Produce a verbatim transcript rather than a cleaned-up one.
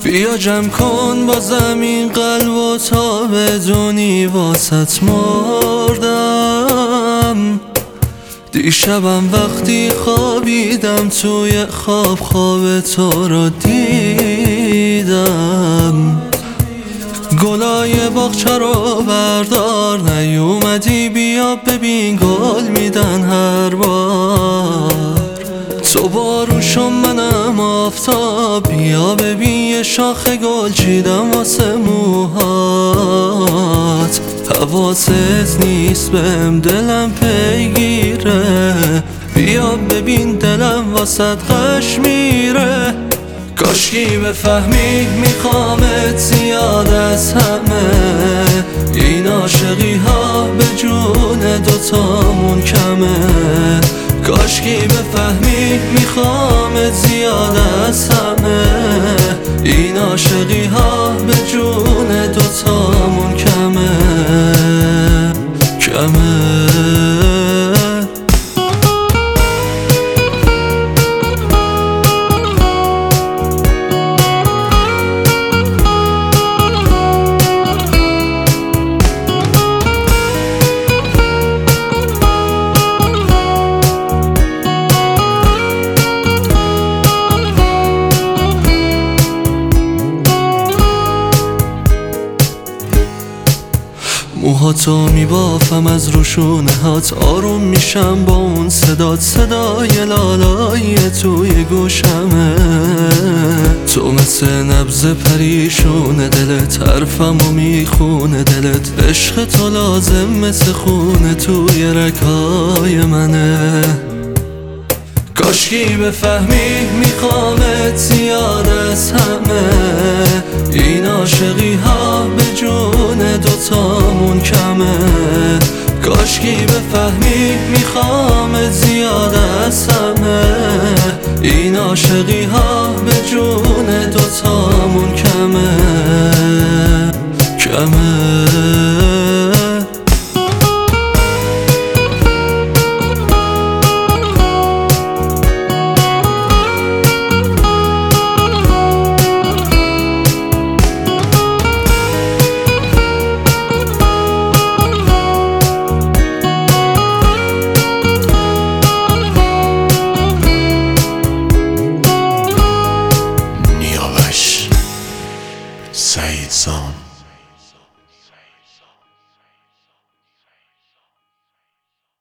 بیا جمع کن با زمین قلب و تا بدونی واسط مردم. دیشبم وقتی خوابیدم توی خواب خواب تو رو دیدم. گلای باغچه رو بردار نیومدی بیا ببین گل میدن هر بار. تو بارون شو منم آفتاب بیا ببین یه شاخ گل چیدم واسه موهات. حواست نیست بهم دلم پیگیره بیا ببین دلم واسط غش میره. کاشکی بفهمی میخوامت زیاد از همه این عاشقی ها به جون دوتامون کمه. کاشکی بفهمی میخوامت زیاد از همه این عاشقی ها به جون دوتامون کمه کمه. موهاتو میبافم از روشونه هات آروم میشم با اون صدات. صدای لالایی توی گوشمه تو مثل نبض پریشونه دلت حرفمو میخونه دلت. عشق تو لازم مثل خونه توی رگهای منه. کاشکی بفهمی میخوامت زیاد از همه این عاشقی ها به جون دوتامون کمه. کاشکی بفهمی میخوامت زیاد از همه این عاشقی ها به جون دوتامون کمه کمه. سعید زام